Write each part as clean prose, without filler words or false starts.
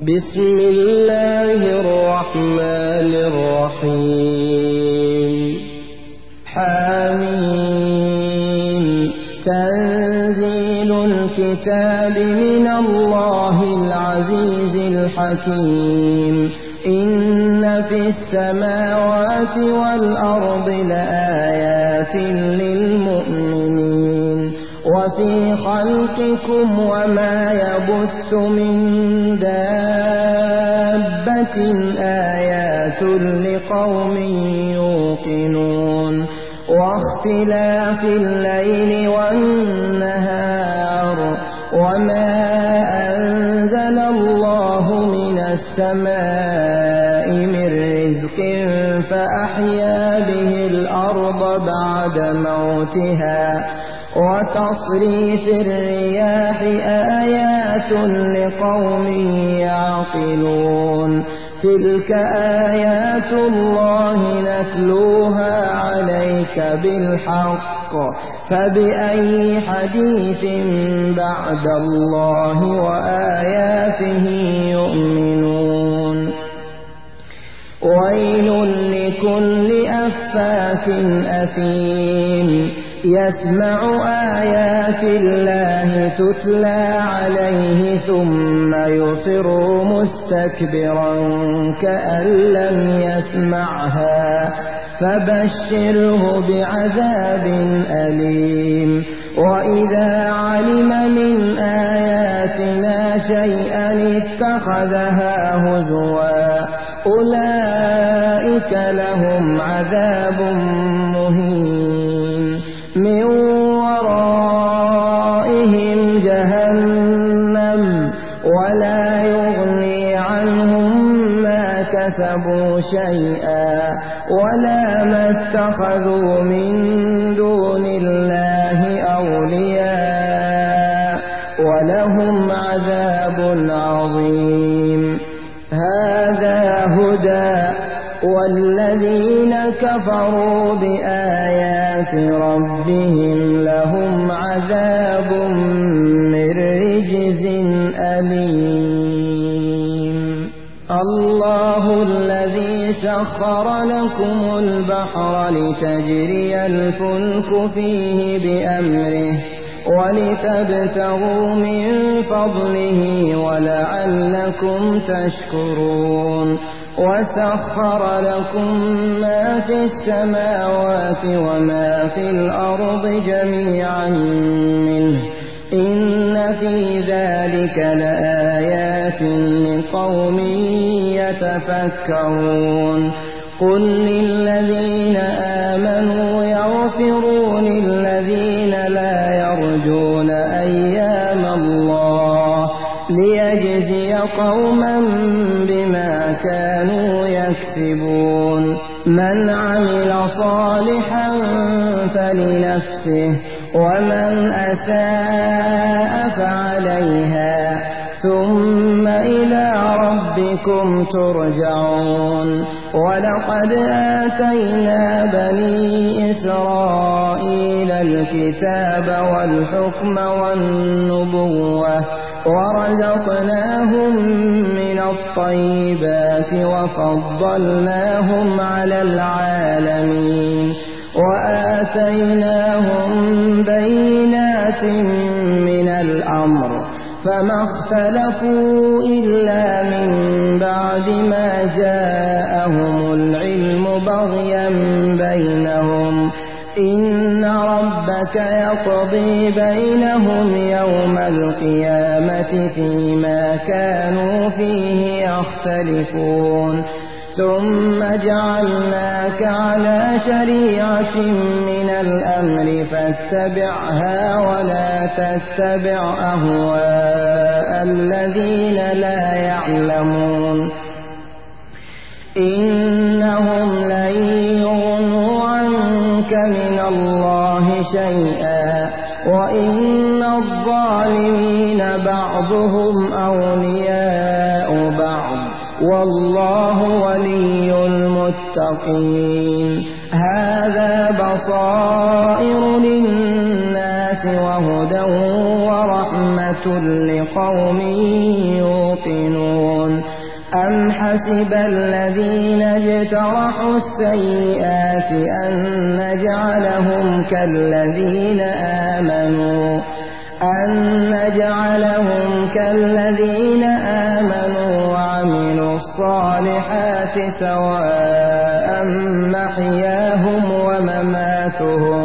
بسم الله الرحمن الرحيم حميم تنزيل الكتاب من الله العزيز الحكيم إن في السماوات والأرض لآيات للمؤمنين وفي خلقكم وما يبث من دابة آيات لقوم يوقنون واختلاف الليل والنهار وما أنزل الله من السماء من رزق فأحيا به الأرض بعد موتها وتصريف الرياح آيات لقوم يعقلون تلك آيات الله نتلوها عليك بالحق فبأي حديث بعد الله وآياته يؤمنون ويل لكل أفاك أثيم يسمع آيات الله تتلى عليه ثم يصر مستكبرا كأن لم يسمعها فبشره بعذاب أليم وإذا علم من آياتنا شيئا اتخذها هزوا أولئك لهم عذاب مهين من ورائهم جهنم ولا يغني عنهم ما كسبوا شيئا ولا ما اتخذوا من دون الله أولياء ولهم عذاب عظيم هذا هدى والذين كفروا بآيات ربهم لهم عذاب من رجز أليم الله الذي سخر لكم البحر لتجري الفلك فيه بأمره ولتبتغوا من فضله ولعلكم تشكرون وسخر لكم ما في السماوات وما في الأرض جميعا منه إن في ذلك لآيات لقوم يتفكرون قل للذين آمنوا يغفروا للذين لا يرجون أيام الله ليجزي قوما بما كانوا يكسبون من عمل صالحا فلنفسه ومن أساء فعليها ثم إلى ربكم ترجعون ولقد آتينا بني إسرائيل الكتاب والحكم والنبوة ورزقناهم من الطيبات وفضلناهم على العالمين وآتيناهم بينات من الأمر فما اختلفوا إلا من بعد ما جاءهم العلم بغيا بينهم إن ربك يقضي بينهم يوم القيامة فيما كانوا فيه يختلفون ثم جعلناك على شريعة من الأمر فاتبعها ولا تتبع أهواء الذين لا يعلمون إنهم لن يغنوا عنك من الله شيئا وإن الظالمين بعضهم أولياء بعض والله ولي المتقين هذا بصائر للناس وهدى ورحمة لقوم يوقنون أم حسب الذين اجترحوا السيئات أن نجعلهم كالذين آمنوا وعملوا الصالحات سواء محياهم ومماتهم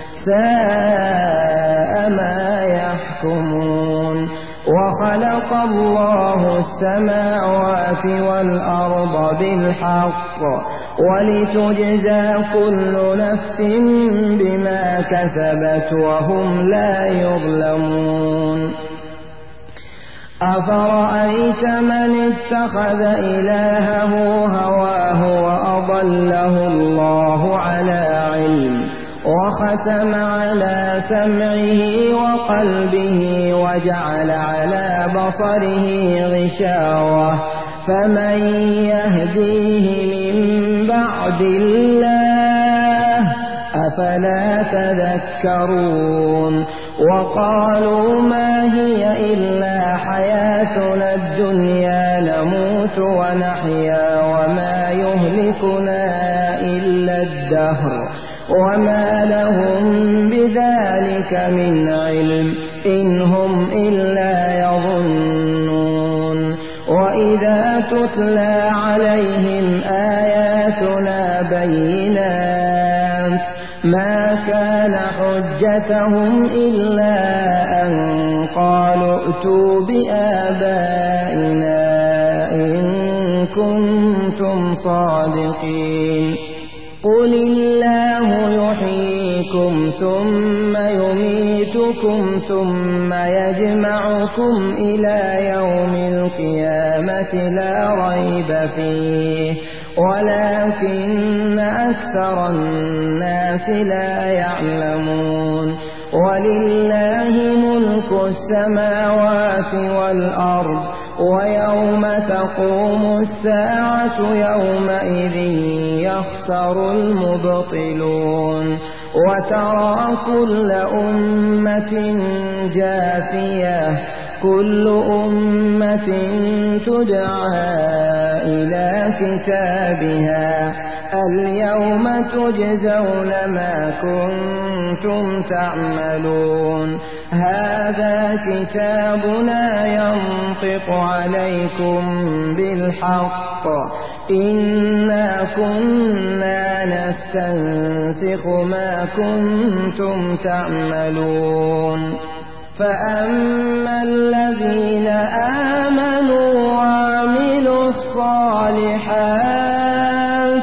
ساء ما يحكمون وخلق الله السماوات والأرض بالحق ولتجزى كل نفس بما كسبت وهم لا يظلمون أفرأيت من اتخذ إلهه هواه وأضله الله على علم وختم على سمعه وقلبه وجعل على بصره غشاوة فمن يهديه من بعد الله أفلا تذكرون وقالوا ما هي إلا حياتنا الدنيا نموت ونحيا وما يهلكنا إلا الدهر وما لهم بذلك من علم إن هم إلا يظنون وإذا تتلى عليهم آياتنا بينات ما كان حجتهم إلا أن قالوا ائتوا بآبائنا إن كنتم صادقين قل الله يحييكم ثم يميتكم ثم يجمعكم إلى يوم القيامة لا ريب فيه ولكن أكثر الناس لا يعلمون ولله ملك السماوات والأرض ويوم تقوم الساعة يومئذ يخسر المبطلون وترى كل أمة جاثية كل أمة تدعى إلى كتابها اليوم تجزون ما كنتم تعملون هذا كتابنا ينطق عليكم بالحق إنا كنا نستنسخ ما كنتم تعملون فأما الذين آمنوا وعملوا الصالحات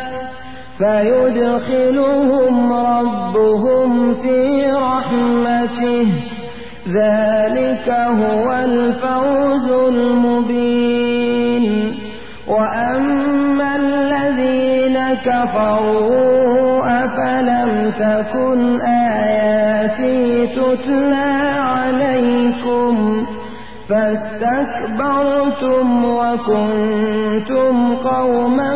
فيدخلهم ربهم في رحمته ذلك هو الفوز المبين وأما الذين كفروا أفلم تكن آياتي تتلى عليكم فاستكبرتم وكنتم قوما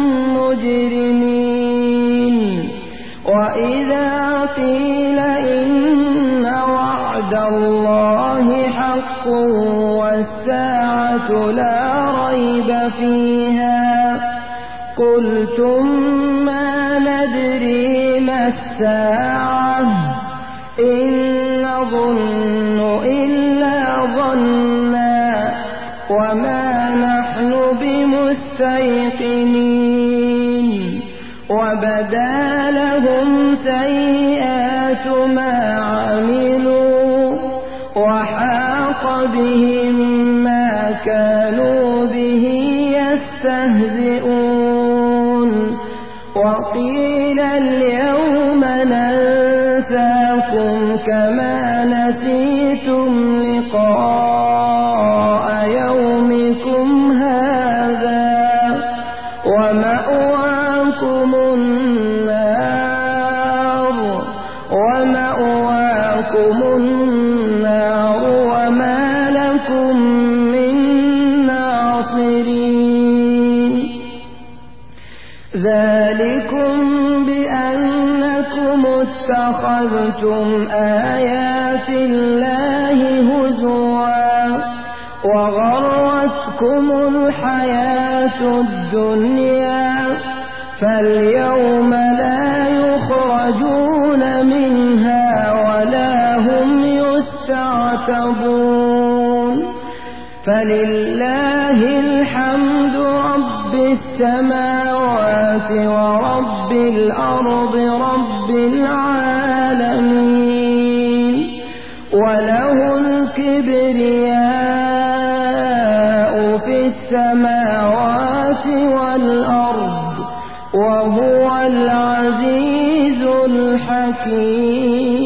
مجرمين وإذا قيل إن وعد الله حق والساعة لا ريب فيها قلتم ما ندري ما الساعة إن نظن إلا ظنا وما نحن بمستيقنين وبدا لهم سيئات ما عملوا وحاق بهم ما كانوا به يستهزئون وقيل اليوم ننساكم كما نسيتم لقاء يومكم هذا ومأواكم النار وما لكم من ناصرين ذلكم بأنكم اتخذتم آيات الله هزوا وغرتكم الحياة الدنيا فاليوم لا يخرجون منها ولا هم يستعتبون فلله الحمد رب السماوات ورب الأرض رب العالمين وله الكبرياء في السماوات والأرض وهو العزيز الحكيم.